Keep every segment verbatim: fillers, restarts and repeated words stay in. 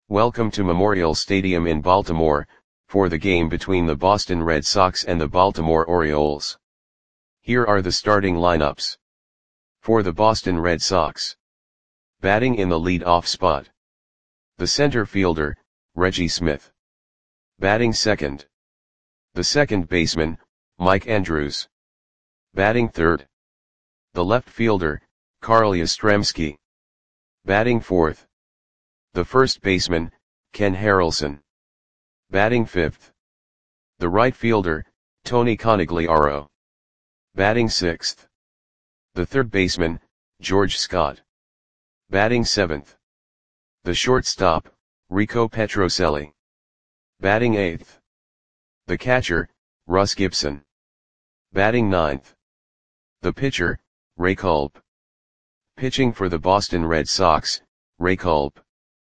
Welcome to Memorial Stadium in Baltimore, for the game between the Boston Red Sox and the Baltimore Orioles. Here are the starting lineups. For the Boston Red Sox. Batting in the lead-off spot. The center fielder, Reggie Smith. Batting second. The second baseman, Mike Andrews. Batting third. The left fielder, Carl Yastrzemski. Batting fourth. The first baseman, Ken Harrelson. Batting fifth. The right fielder, Tony Conigliaro. Batting sixth. The third baseman, George Scott. Batting seventh. The shortstop, Rico Petrocelli. Batting eighth. The catcher, Russ Gibson. Batting ninth. The pitcher, Ray Culp. Pitching for the Boston Red Sox, Ray Culp.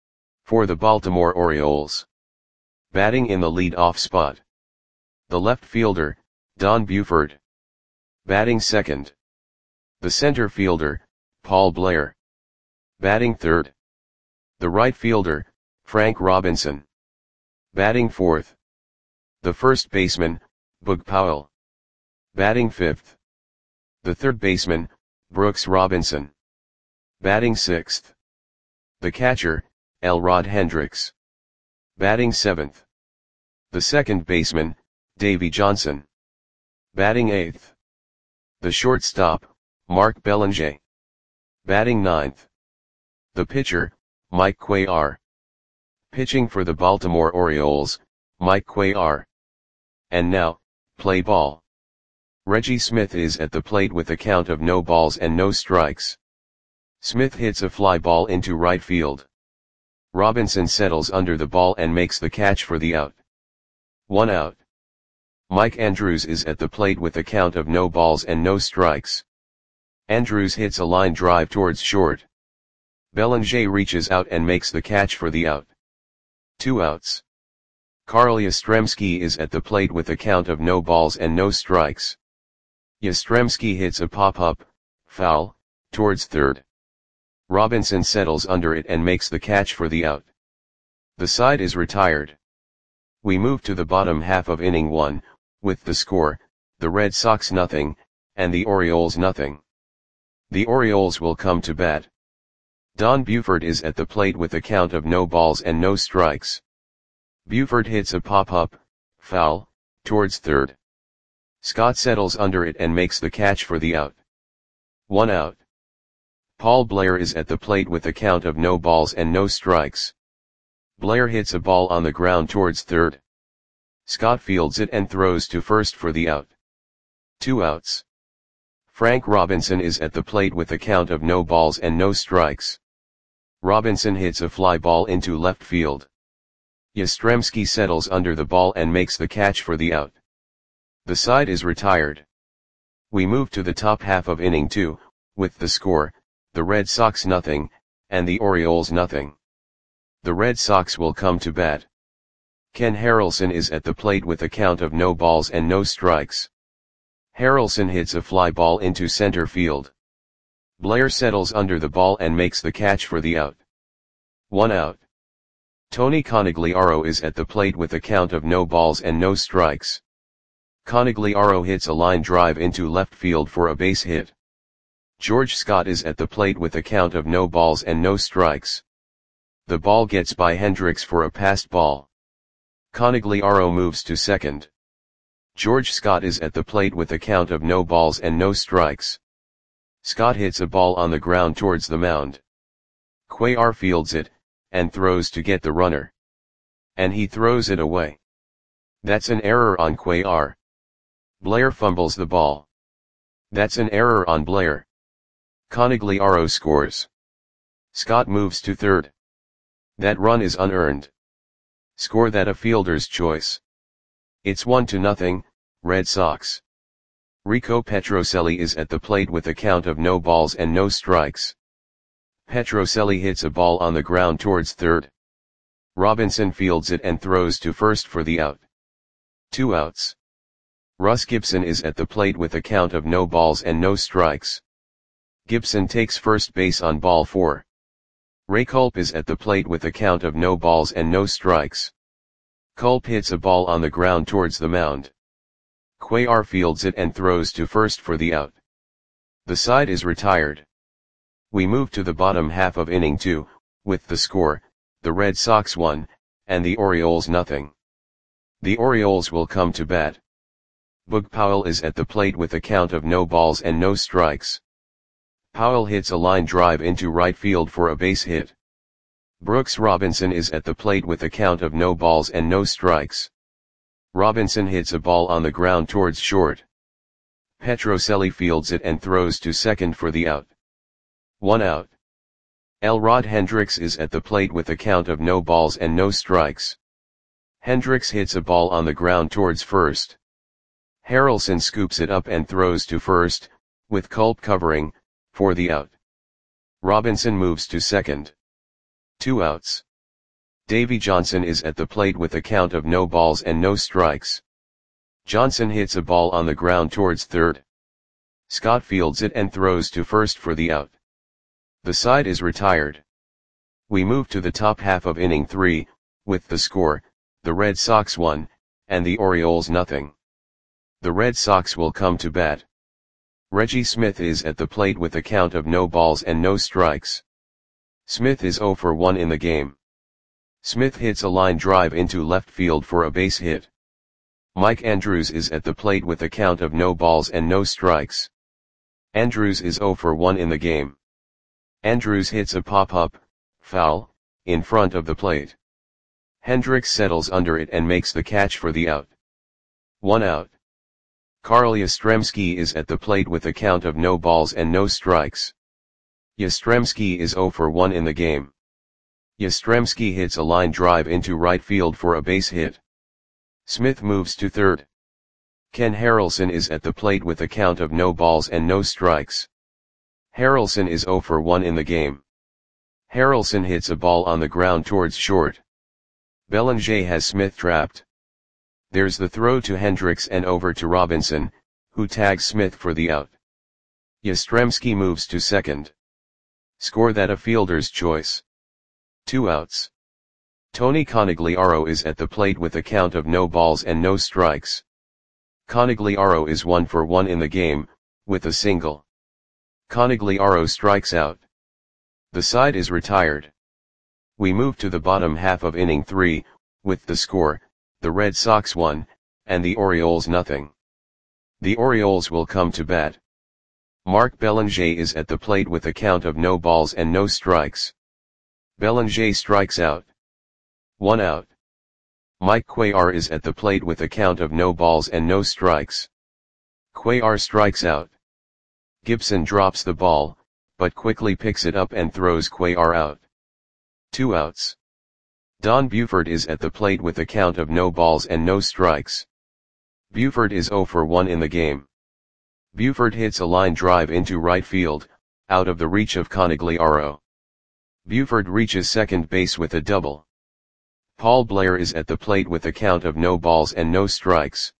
For the Baltimore Orioles. Batting in the lead-off spot. The left fielder, Don Buford. Batting second. The center fielder, Paul Blair. Batting third. The right fielder, Frank Robinson. Batting fourth. The first baseman, Boog Powell. Batting fifth. The third baseman, Brooks Robinson. Batting sixth. The catcher, Elrod Hendricks. Batting seventh. The second baseman, Davey Johnson. Batting eighth. The shortstop, Mark Belanger. Batting ninth. The pitcher, Mike Cuellar. Pitching for the Baltimore Orioles, Mike Cuellar. And now, play ball. Reggie Smith is at the plate with a count of no balls and no strikes. Smith hits a fly ball into right field. Robinson settles under the ball and makes the catch for the out. One out. Mike Andrews is at the plate with a count of no balls and no strikes. Andrews hits a line drive towards short. Belanger reaches out and makes the catch for the out. Two outs. Carl Yastrzemski is at the plate with a count of no balls and no strikes. Yastrzemski hits a pop-up, foul, towards third. Robinson settles under it and makes the catch for the out. The side is retired. We move to the bottom half of inning one, with the score, the Red Sox nothing, and the Orioles nothing. The Orioles will come to bat. Don Buford is at the plate with a count of no balls and no strikes. Buford hits a pop-up, foul, towards third. Scott settles under it and makes the catch for the out. One out. Paul Blair is at the plate with a count of no balls and no strikes. Blair hits a ball on the ground towards third. Scott fields it and throws to first for the out. Two outs. Frank Robinson is at the plate with a count of no balls and no strikes. Robinson hits a fly ball into left field. Yastrzemski settles under the ball and makes the catch for the out. The side is retired. We move to the top half of inning two, with the score, the Red Sox nothing, and the Orioles nothing. The Red Sox will come to bat. Ken Harrelson is at the plate with a count of no balls and no strikes. Harrelson hits a fly ball into center field. Blair settles under the ball and makes the catch for the out. One out. Tony Conigliaro is at the plate with a count of no balls and no strikes. Conigliaro hits a line drive into left field for a base hit. George Scott is at the plate with a count of no balls and no strikes. The ball gets by Hendricks for a passed ball. Conigliaro moves to second. George Scott is at the plate with a count of no balls and no strikes. Scott hits a ball on the ground towards the mound. Cuellar fields it, and throws to get the runner. And he throws it away. That's an error on Cuellar. Blair fumbles the ball. That's an error on Blair. Conigliaro scores. Scott moves to third. That run is unearned. Score that a fielder's choice. It's one to nothing, Red Sox. Rico Petrocelli is at the plate with a count of no balls and no strikes. Petrocelli hits a ball on the ground towards third. Robinson fields it and throws to first for the out. Two outs. Russ Gibson is at the plate with a count of no balls and no strikes. Gibson takes first base on ball four. Ray Culp is at the plate with a count of no balls and no strikes. Culp hits a ball on the ground towards the mound. Cuellar fields it and throws to first for the out. The side is retired. We move to the bottom half of inning two, with the score, the Red Sox one, and the Orioles nothing. The Orioles will come to bat. Boog Powell is at the plate with a count of no balls and no strikes. Powell hits a line drive into right field for a base hit. Brooks Robinson is at the plate with a count of no balls and no strikes. Robinson hits a ball on the ground towards short. Petrocelli fields it and throws to second for the out. One out. Elrod Hendricks is at the plate with a count of no balls and no strikes. Hendricks hits a ball on the ground towards first. Harrelson scoops it up and throws to first, with Culp covering, for the out. Robinson moves to second. Two outs. Davy Johnson is at the plate with a count of no balls and no strikes. Johnson hits a ball on the ground towards third. Scott fields it and throws to first for the out. The side is retired. We move to the top half of inning three, with the score, the Red Sox one, and the Orioles nothing. The Red Sox will come to bat. Reggie Smith is at the plate with a count of no balls and no strikes. Smith is oh for one in the game. Smith hits a line drive into left field for a base hit. Mike Andrews is at the plate with a count of no balls and no strikes. Andrews is oh for one in the game. Andrews hits a pop-up, foul, in front of the plate. Hendricks settles under it and makes the catch for the out. One out. Carl Yastrzemski is at the plate with a count of no balls and no strikes. Yastrzemski is oh for one in the game. Yastrzemski hits a line drive into right field for a base hit. Smith moves to third. Ken Harrelson is at the plate with a count of no balls and no strikes. Harrelson is oh for one in the game. Harrelson hits a ball on the ground towards short. Bellinger has Smith trapped. There's the throw to Hendricks and over to Robinson, who tags Smith for the out. Yastrzemski moves to second. Score that a fielder's choice. Two outs. Tony Conigliaro is at the plate with a count of no balls and no strikes. Conigliaro is one for one in the game, with a single. Conigliaro strikes out. The side is retired. We move to the bottom half of inning three, with the score, the Red Sox one, and the Orioles nothing. The Orioles will come to bat. Mark Bellinger is at the plate with a count of no balls and no strikes. Bellinger strikes out. One out. Mike Cuellar is at the plate with a count of no balls and no strikes. Cuellar strikes out. Gibson drops the ball, but quickly picks it up and throws Cuellar out. Two outs. Don Buford is at the plate with a count of no balls and no strikes. Buford is oh for one in the game. Buford hits a line drive into right field, out of the reach of Conigliaro. Buford reaches second base with a double. Paul Blair is at the plate with a count of no balls and no strikes.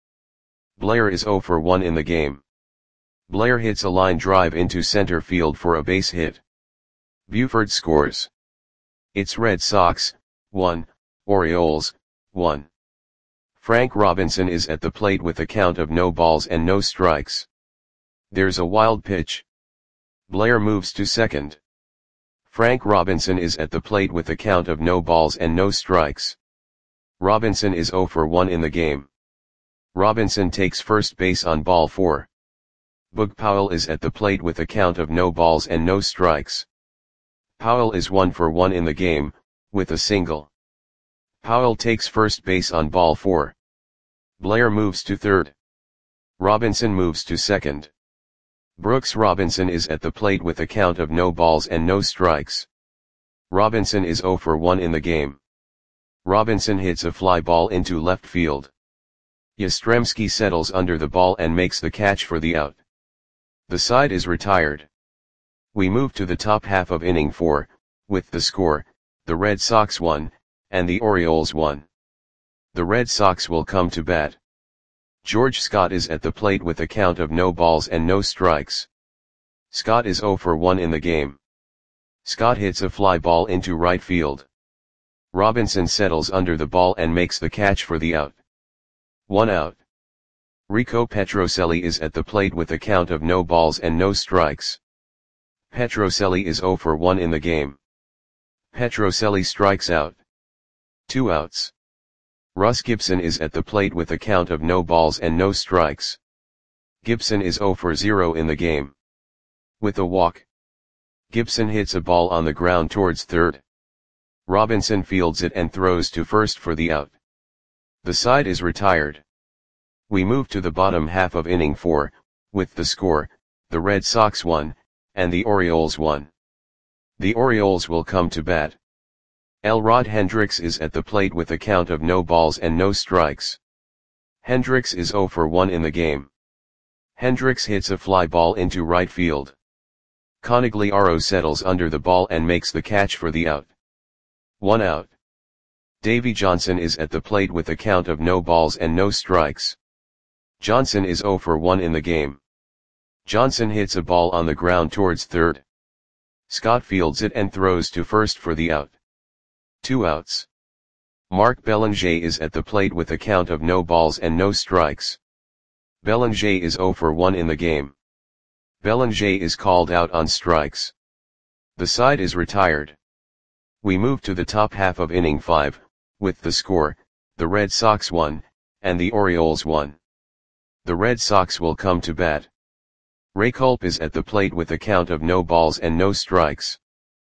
Blair is oh for one in the game. Blair hits a line drive into center field for a base hit. Buford scores. It's Red Sox, one, Orioles, one. Frank Robinson is at the plate with a count of no balls and no strikes. There's a wild pitch. Blair moves to second. Frank Robinson is at the plate with a count of no balls and no strikes. Robinson is oh for one in the game. Robinson takes first base on ball four. Boog Powell is at the plate with a count of no balls and no strikes. Powell is one for one in the game, with a single. Powell takes first base on ball four. Blair moves to third. Robinson moves to second. Brooks Robinson is at the plate with a count of no balls and no strikes. Robinson is oh for one in the game. Robinson hits a fly ball into left field. Yastrzemski settles under the ball and makes the catch for the out. The side is retired. We move to the top half of inning four, with the score, the Red Sox one, and the Orioles one. The Red Sox will come to bat. George Scott is at the plate with a count of no balls and no strikes. Scott is oh for one in the game. Scott hits a fly ball into right field. Robinson settles under the ball and makes the catch for the out. One out. Rico Petrocelli is at the plate with a count of no balls and no strikes. Petrocelli is zero for one in the game. Petrocelli strikes out. Two outs. Russ Gibson is at the plate with a count of no balls and no strikes. Gibson is zero for zero in the game. With a walk, Gibson hits a ball on the ground towards third. Robinson fields it and throws to first for the out. The side is retired. We move to the bottom half of inning four, with the score, the Red Sox won, and the Orioles won. The Orioles will come to bat. Elrod Hendricks is at the plate with a count of no balls and no strikes. Hendricks is zero for one in the game. Hendricks hits a fly ball into right field. Conigliaro settles under the ball and makes the catch for the out. One out. Davey Johnson is at the plate with a count of no balls and no strikes. Johnson is zero for one in the game. Johnson hits a ball on the ground towards third. Scott fields it and throws to first for the out. Two outs. Mark Belanger is at the plate with a count of no balls and no strikes. Belanger is zero for one in the game. Belanger is called out on strikes. The side is retired. We move to the top half of inning five, with the score, the Red Sox won, and the Orioles won. The Red Sox will come to bat. Ray Culp is at the plate with a count of no balls and no strikes.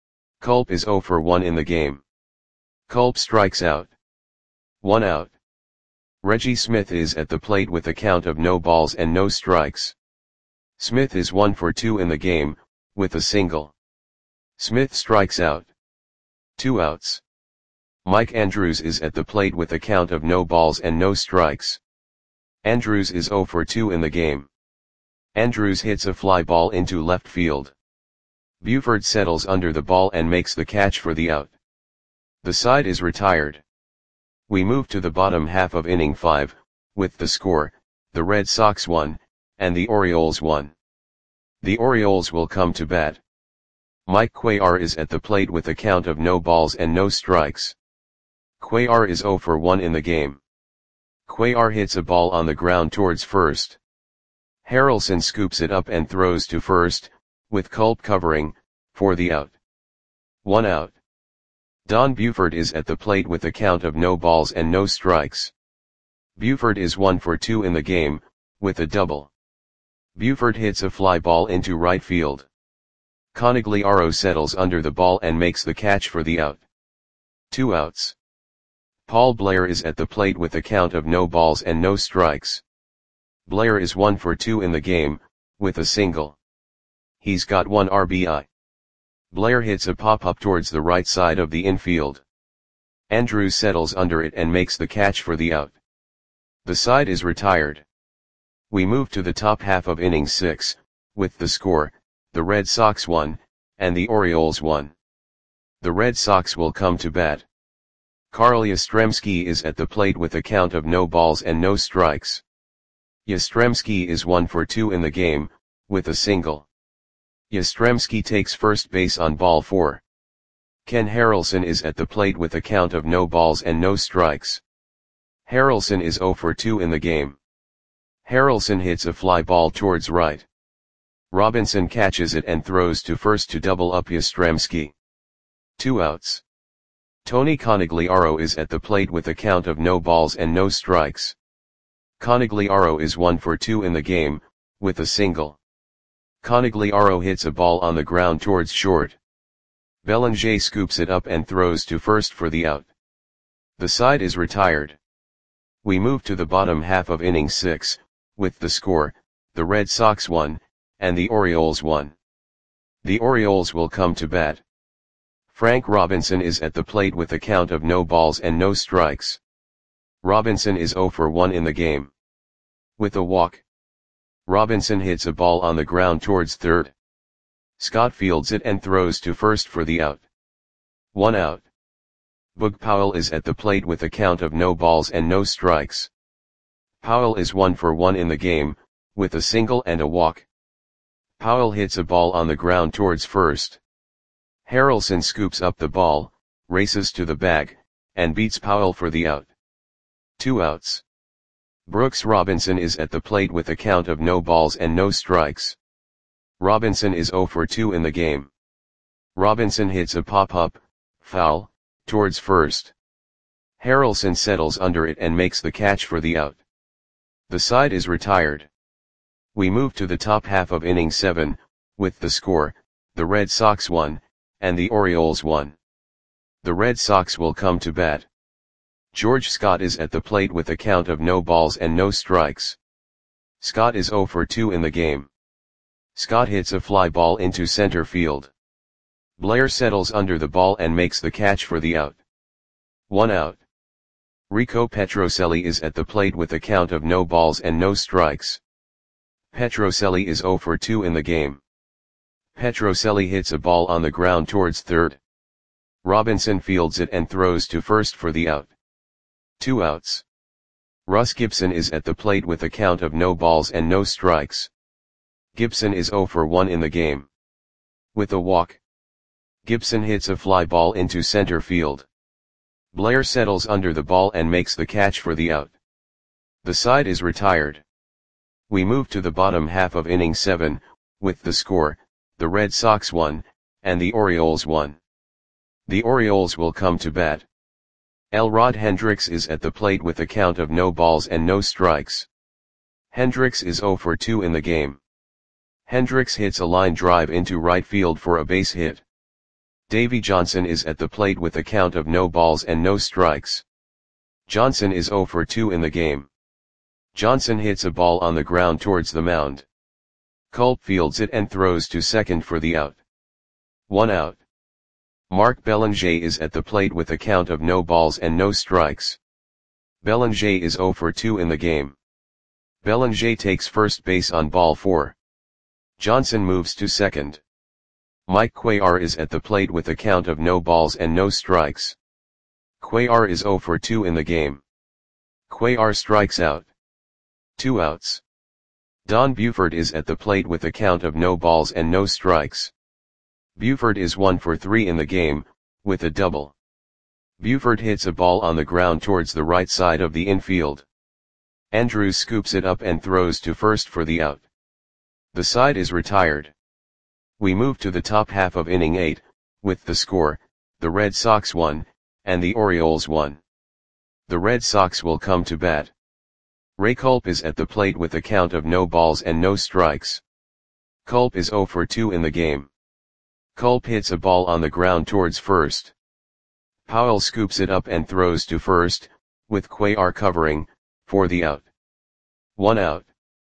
Culp is zero for one in the game. Culp strikes out. One out. Reggie Smith is at the plate with a count of no balls and no strikes. Smith is one for two in the game, with a single. Smith strikes out. Two outs. Mike Andrews is at the plate with a count of no balls and no strikes. Andrews is zero for two in the game. Andrews hits a fly ball into left field. Buford settles under the ball and makes the catch for the out. The side is retired. We move to the bottom half of inning five, with the score, the Red Sox won, and the Orioles won. The Orioles will come to bat. Mike Cuellar is at the plate with a count of no balls and no strikes. Cuellar is zero for one in the game. Cuellar hits a ball on the ground towards first. Harrelson scoops it up and throws to first, with Culp covering, for the out. One out. Don Buford is at the plate with a count of no balls and no strikes. Buford is one for two in the game, with a double. Buford hits a fly ball into right field. Conigliaro settles under the ball and makes the catch for the out. Two outs. Paul Blair is at the plate with a count of no balls and no strikes. Blair is one for two in the game, with a single. He's got one R B I. Blair hits a pop-up towards the right side of the infield. Andrews settles under it and makes the catch for the out. The side is retired. We move to the top half of inning six, with the score, the Red Sox won, and the Orioles won. The Red Sox will come to bat. Carl Yastrzemski is at the plate with a count of no balls and no strikes. Yastrzemski is one for two in the game, with a single. Yastrzemski takes first base on ball four. Ken Harrelson is at the plate with a count of no balls and no strikes. Harrelson is zero for two in the game. Harrelson hits a fly ball towards right. Robinson catches it and throws to first to double up Yastrzemski. Two outs. Tony Conigliaro is at the plate with a count of no balls and no strikes. Conigliaro is one for two in the game, with a single. Conigliaro hits a ball on the ground towards short. Belanger scoops it up and throws to first for the out. The side is retired. We move to the bottom half of inning six, with the score, the Red Sox won, and the Orioles won. The Orioles will come to bat. Frank Robinson is at the plate with a count of no balls and no strikes. Robinson is zero for one in the game. With a walk, Robinson hits a ball on the ground towards third. Scott fields it and throws to first for the out. One out. Boog Powell is at the plate with a count of no balls and no strikes. Powell is one for one in the game, with a single and a walk. Powell hits a ball on the ground towards first. Harrelson scoops up the ball, races to the bag, and beats Powell for the out. Two outs. Brooks Robinson is at the plate with a count of no balls and no strikes. Robinson is oh for two in the game. Robinson hits a pop-up, foul, towards first. Harrelson settles under it and makes the catch for the out. The side is retired. We move to the top half of inning seven, with the score, the Red Sox won, and the Orioles won. The Red Sox will come to bat. George Scott is at the plate with a count of no balls and no strikes. Scott is oh for two in the game. Scott hits a fly ball into center field. Blair settles under the ball and makes the catch for the out. One out. Rico Petrocelli is at the plate with a count of no balls and no strikes. Petrocelli is oh for two in the game. Petrocelli hits a ball on the ground towards third. Robinson fields it and throws to first for the out. Two outs. Russ Gibson is at the plate with a count of no balls and no strikes. Gibson is oh for one in the game. With a walk, Gibson hits a fly ball into center field. Blair settles under the ball and makes the catch for the out. The side is retired. We move to the bottom half of inning seven, with the score, the Red Sox won, and the Orioles won. The Orioles will come to bat. Elrod Hendricks is at the plate with a count of no balls and no strikes. Hendricks is oh for two in the game. Hendricks hits a line drive into right field for a base hit. Davey Johnson is at the plate with a count of no balls and no strikes. Johnson is oh for two in the game. Johnson hits a ball on the ground towards the mound. Culp fields it and throws to second for the out. One out. Mark Belanger is at the plate with a count of no balls and no strikes. Belanger is oh for two in the game. Belanger takes first base on ball four. Johnson moves to second. Mike Cuellar is at the plate with a count of no balls and no strikes. Cuellar is oh for two in the game. Cuellar strikes out. Two outs. Don Buford is at the plate with a count of no balls and no strikes. Buford is one for three in the game, with a double. Buford hits a ball on the ground towards the right side of the infield. Andrews scoops it up and throws to first for the out. The side is retired. We move to the top half of inning eight, with the score, the Red Sox won, and the Orioles won. The Red Sox will come to bat. Ray Culp is at the plate with a count of no balls and no strikes. Culp is oh for two in the game. Culp hits a ball on the ground towards first. Powell scoops it up and throws to first, with Cuellar covering, for the out. One out.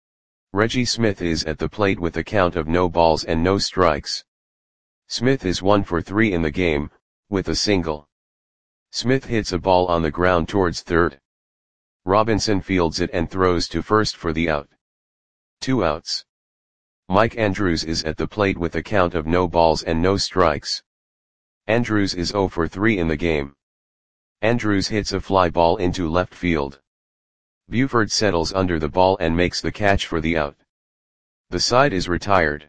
Reggie Smith is at the plate with a count of no balls and no strikes. Smith is one for three in the game, with a single. Smith hits a ball on the ground towards third. Robinson fields it and throws to first for the out. Two outs. Mike Andrews is at the plate with a count of no balls and no strikes. Andrews is oh for three in the game. Andrews hits a fly ball into left field. Buford settles under the ball and makes the catch for the out. The side is retired.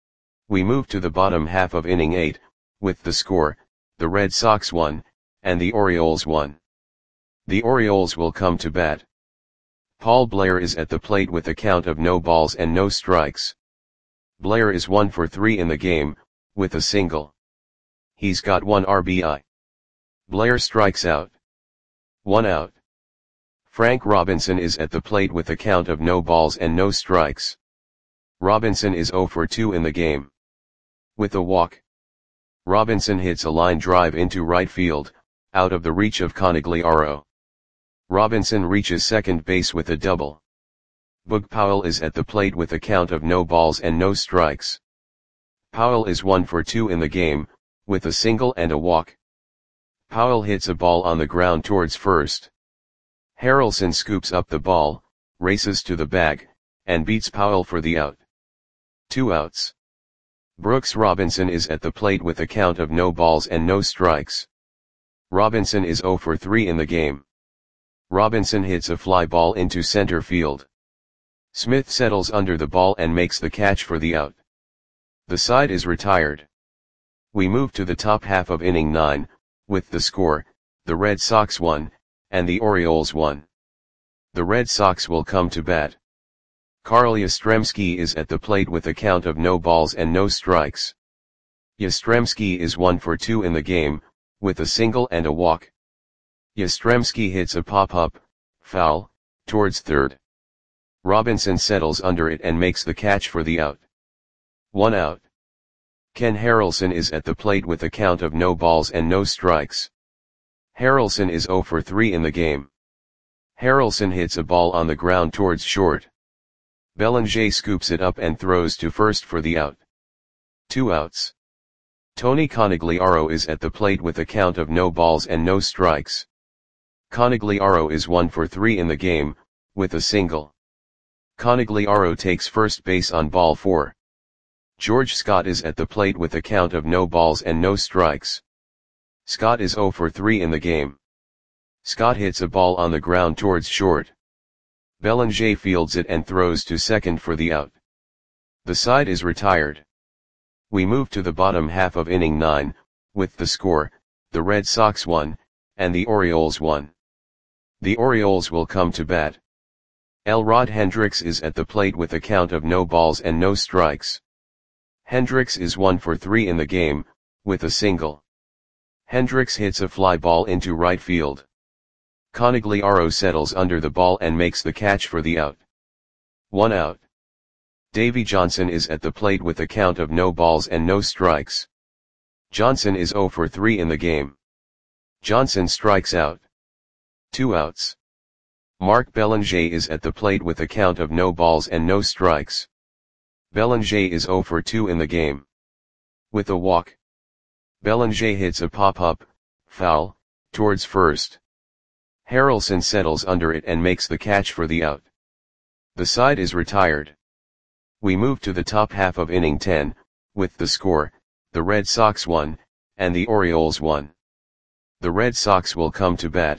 We move to the bottom half of inning eight, with the score, the Red Sox won, and the Orioles won. The Orioles will come to bat. Paul Blair is at the plate with a count of no balls and no strikes. Blair is one for three in the game, with a single. He's got one R B I. Blair strikes out. One out. Frank Robinson is at the plate with a count of no balls and no strikes. Robinson is oh for two in the game. With a walk, Robinson hits a line drive into right field, out of the reach of Conigliaro. Robinson reaches second base with a double. Boog Powell is at the plate with a count of no balls and no strikes. Powell is one for two in the game, with a single and a walk. Powell hits a ball on the ground towards first. Harrelson scoops up the ball, races to the bag, and beats Powell for the out. Two outs. Brooks Robinson is at the plate with a count of no balls and no strikes. Robinson is oh for three in the game. Robinson hits a fly ball into center field. Smith settles under the ball and makes the catch for the out. The side is retired. We move to the top half of inning nine, with the score, the Red Sox one, and the Orioles one. The Red Sox will come to bat. Carl Yastrzemski is at the plate with a count of no balls and no strikes. Yastrzemski is one for two in the game, with a single and a walk. Yastrzemski hits a pop-up, foul, towards third. Robinson settles under it and makes the catch for the out. One out. Ken Harrelson is at the plate with a count of no balls and no strikes. Harrelson is zero for three in the game. Harrelson hits a ball on the ground towards short. Bellinger scoops it up and throws to first for the out. Two outs. Tony Conigliaro is at the plate with a count of no balls and no strikes. Conigliaro is one for three in the game, with a single. Conigliaro takes first base on ball four. George Scott is at the plate with a count of no balls and no strikes. Scott is zero for three in the game. Scott hits a ball on the ground towards short. Bellinger fields it and throws to second for the out. The side is retired. We move to the bottom half of inning nine, with the score, the Red Sox one, and the Orioles one. The Orioles will come to bat. Elrod Hendricks is at the plate with a count of no balls and no strikes. Hendricks is one for three in the game, with a single. Hendricks hits a fly ball into right field. Conigliaro settles under the ball and makes the catch for the out. One out. Davy Johnson is at the plate with a count of no balls and no strikes. Johnson is zero for three in the game. Johnson strikes out. Two outs. Mark Bellinger is at the plate with a count of no balls and no strikes. Bellinger is zero for two in the game. With a walk. Bellinger hits a pop-up, foul, towards first. Harrelson settles under it and makes the catch for the out. The side is retired. We move to the top half of inning ten, with the score, the Red Sox one, and the Orioles one. The Red Sox will come to bat.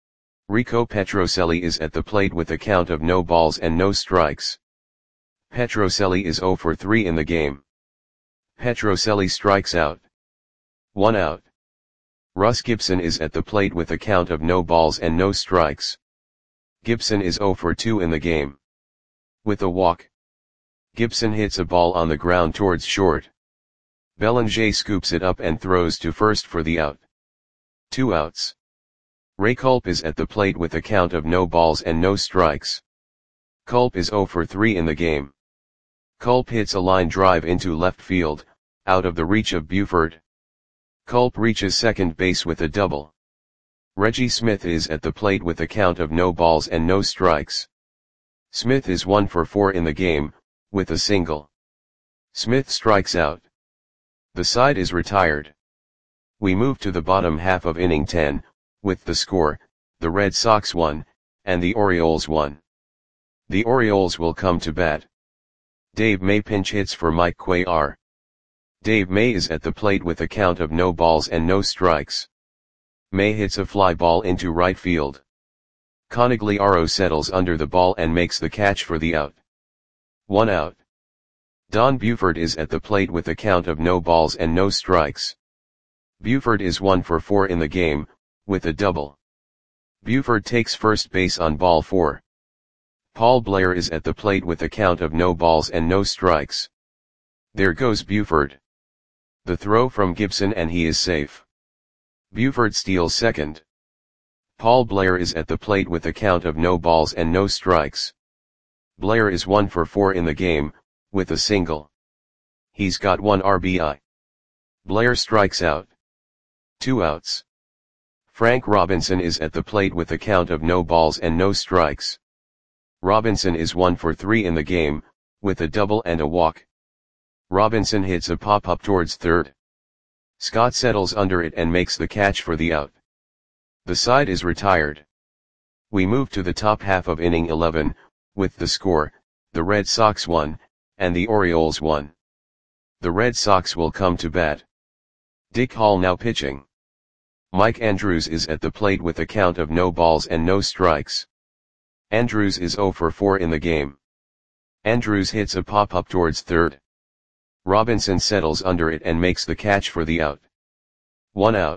Rico Petrocelli is at the plate with a count of no balls and no strikes. Petrocelli is zero for three in the game. Petrocelli strikes out. One out. Russ Gibson is at the plate with a count of no balls and no strikes. Gibson is zero for two in the game. With a walk. Gibson hits a ball on the ground towards short. Bellinger scoops it up and throws to first for the out. Two outs. Ray Culp is at the plate with a count of no balls and no strikes. Culp is zero for three in the game. Culp hits a line drive into left field, out of the reach of Buford. Culp reaches second base with a double. Reggie Smith is at the plate with a count of no balls and no strikes. Smith is one for four in the game, with a single. Smith strikes out. The side is retired. We move to the bottom half of inning ten, with the score, the Red Sox one, and the Orioles one. The Orioles will come to bat. Dave May pinch hits for Mike Cuellar. Dave May is at the plate with a count of no balls and no strikes. May hits a fly ball into right field. Conigliaro settles under the ball and makes the catch for the out. One out. Don Buford is at the plate with a count of no balls and no strikes. Buford is one for four in the game, with a double. Buford takes first base on ball four. Paul Blair is at the plate with a count of no balls and no strikes. There goes Buford. The throw from Gibson and he is safe. Buford steals second. Paul Blair is at the plate with a count of no balls and no strikes. Blair is one for four in the game, with a single. He's got one R B I. Blair strikes out. Two outs. Frank Robinson is at the plate with a count of no balls and no strikes. Robinson is one for three in the game, with a double and a walk. Robinson hits a pop-up towards third. Scott settles under it and makes the catch for the out. The side is retired. We move to the top half of inning eleven, with the score, the Red Sox one, and the Orioles one. The Red Sox will come to bat. Dick Hall now pitching. Mike Andrews is at the plate with a count of no balls and no strikes. Andrews is zero for four in the game. Andrews hits a pop-up towards third. Robinson settles under it and makes the catch for the out. One out.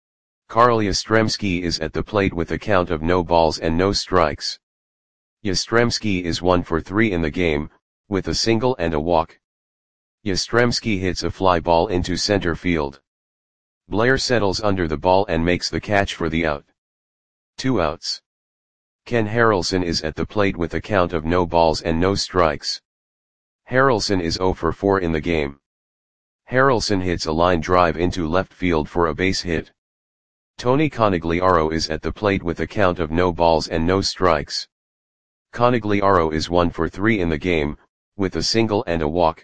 Carl Yastrzemski is at the plate with a count of no balls and no strikes. Yastrzemski is one for three in the game, with a single and a walk. Yastrzemski hits a fly ball into center field. Blair settles under the ball and makes the catch for the out. Two outs. Ken Harrelson is at the plate with a count of no balls and no strikes. Harrelson is zero for four in the game. Harrelson hits a line drive into left field for a base hit. Tony Conigliaro is at the plate with a count of no balls and no strikes. Conigliaro is one for three in the game, with a single and a walk.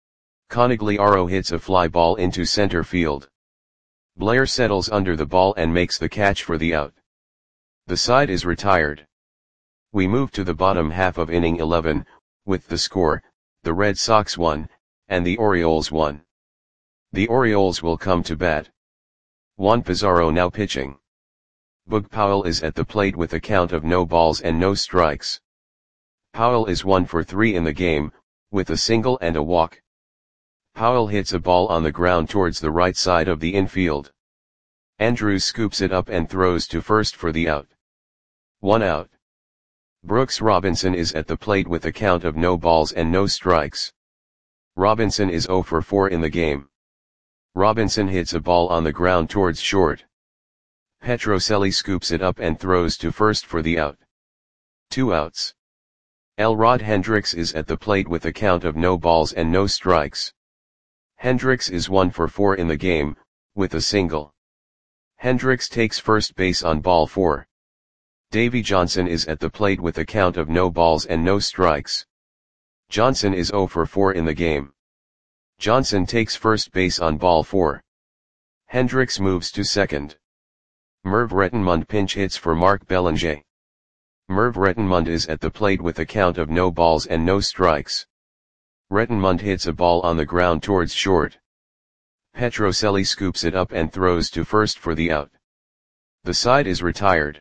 Conigliaro hits a fly ball into center field. Blair settles under the ball and makes the catch for the out. The side is retired. We move to the bottom half of inning eleven, with the score, the Red Sox won, and the Orioles won. The Orioles will come to bat. Juan Pizarro now pitching. Boog Powell is at the plate with a count of no balls and no strikes. Powell is one for three in the game, with a single and a walk. Powell hits a ball on the ground towards the right side of the infield. Andrews scoops it up and throws to first for the out. One out. Brooks Robinson is at the plate with a count of no balls and no strikes. Robinson is zero for four in the game. Robinson hits a ball on the ground towards short. Petrocelli scoops it up and throws to first for the out. Two outs. Elrod Hendricks is at the plate with a count of no balls and no strikes. Hendricks is one for four in the game, with a single. Hendricks takes first base on ball four. Davy Johnson is at the plate with a count of no balls and no strikes. Johnson is zero for four in the game. Johnson takes first base on ball four. Hendricks moves to second. Merv Rettenmund pinch hits for Mark Belanger. Merv Rettenmund is at the plate with a count of no balls and no strikes. Rettenmund hits a ball on the ground towards short. Petrocelli scoops it up and throws to first for the out. The side is retired.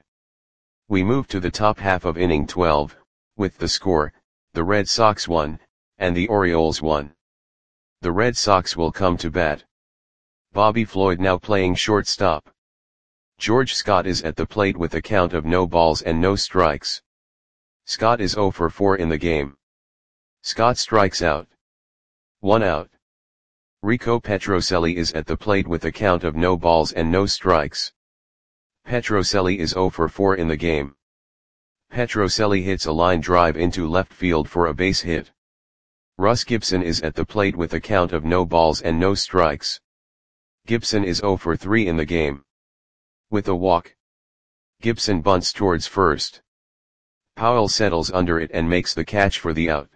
We move to the top half of inning twelve, with the score, the Red Sox won, and the Orioles won. The Red Sox will come to bat. Bobby Floyd now playing shortstop. George Scott is at the plate with a count of no balls and no strikes. Scott is zero for four in the game. Scott strikes out. One out. Rico Petrocelli is at the plate with a count of no balls and no strikes. Petrocelli is zero for four in the game. Petrocelli hits a line drive into left field for a base hit. Russ Gibson is at the plate with a count of no balls and no strikes. Gibson is zero for three in the game. With a walk. Gibson bunts towards first. Powell settles under it and makes the catch for the out.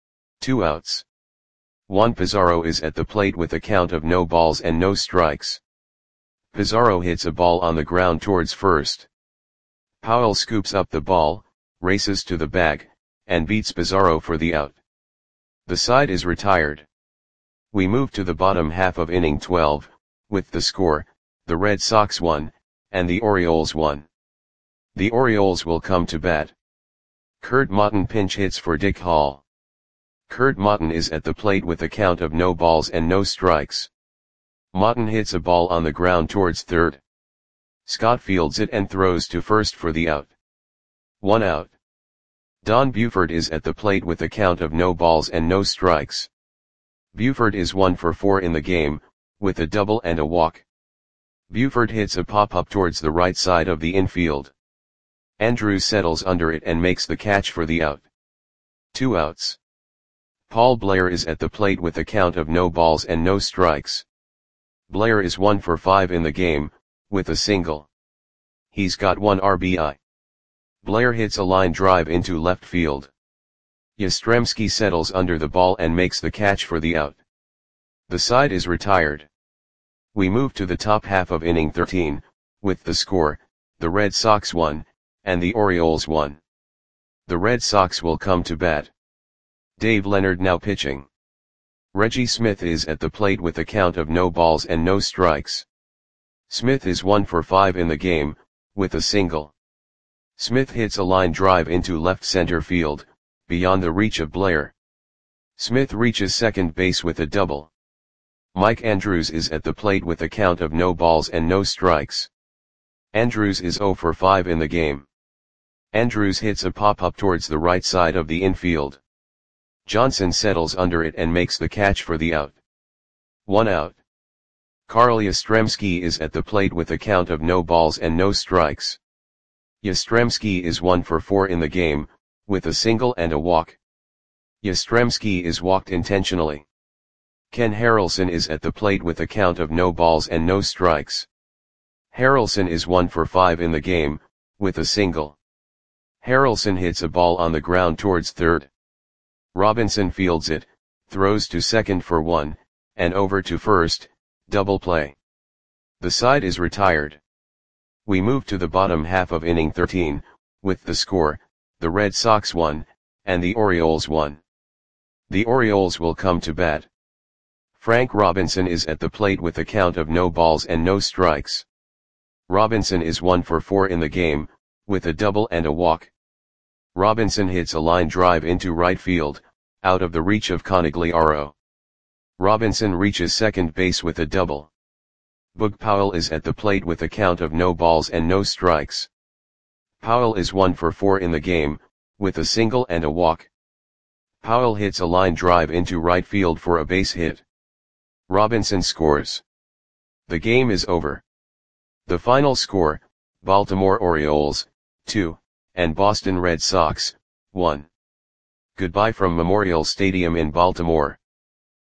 Two outs. Juan Pizarro is at the plate with a count of no balls and no strikes. Pizarro hits a ball on the ground towards first. Powell scoops up the ball, races to the bag, and beats Pizarro for the out. The side is retired. We move to the bottom half of inning twelve, with the score, the Red Sox won, and the Orioles won. The Orioles will come to bat. Kurt Motton pinch hits for Dick Hall. Kurt Motton is at the plate with a count of no balls and no strikes. Motton hits a ball on the ground towards third. Scott fields it and throws to first for the out. One out. Don Buford is at the plate with a count of no balls and no strikes. Buford is one for four in the game, with a double and a walk. Buford hits a pop-up towards the right side of the infield. Andrews settles under it and makes the catch for the out. Two outs. Paul Blair is at the plate with a count of no balls and no strikes. Blair is one for five in the game, with a single. He's got one R B I. Blair hits a line drive into left field. Yastrzemski settles under the ball and makes the catch for the out. The side is retired. We move to the top half of inning thirteen, with the score, the Red Sox won, and the Orioles won. The Red Sox will come to bat. Dave Leonard now pitching. Reggie Smith is at the plate with a count of no balls and no strikes. Smith is one for five in the game, with a single. Smith hits a line drive into left center field, beyond the reach of Blair. Smith reaches second base with a double. Mike Andrews is at the plate with a count of no balls and no strikes. Andrews is zero for five in the game. Andrews hits a pop-up towards the right side of the infield. Johnson settles under it and makes the catch for the out. One out. Carl Yastrzemski is at the plate with a count of no balls and no strikes. Yastrzemski is one for four in the game, with a single and a walk. Yastrzemski is walked intentionally. Ken Harrelson is at the plate with a count of no balls and no strikes. Harrelson is one for five in the game, with a single. Harrelson hits a ball on the ground towards third. Robinson fields it, throws to second for one, and over to first, double play. The side is retired. We move to the bottom half of inning thirteen, with the score, the Red Sox won, and the Orioles won. The Orioles will come to bat. Frank Robinson is at the plate with a count of no balls and no strikes. Robinson is one for four in the game, with a double and a walk. Robinson hits a line drive into right field, out of the reach of Conigliaro. Robinson reaches second base with a double. Boog Powell is at the plate with a count of no balls and no strikes. Powell is one for four in the game, with a single and a walk. Powell hits a line drive into right field for a base hit. Robinson scores. The game is over. The final score, Baltimore Orioles, two, and Boston Red Sox, one. Goodbye from Memorial Stadium in Baltimore.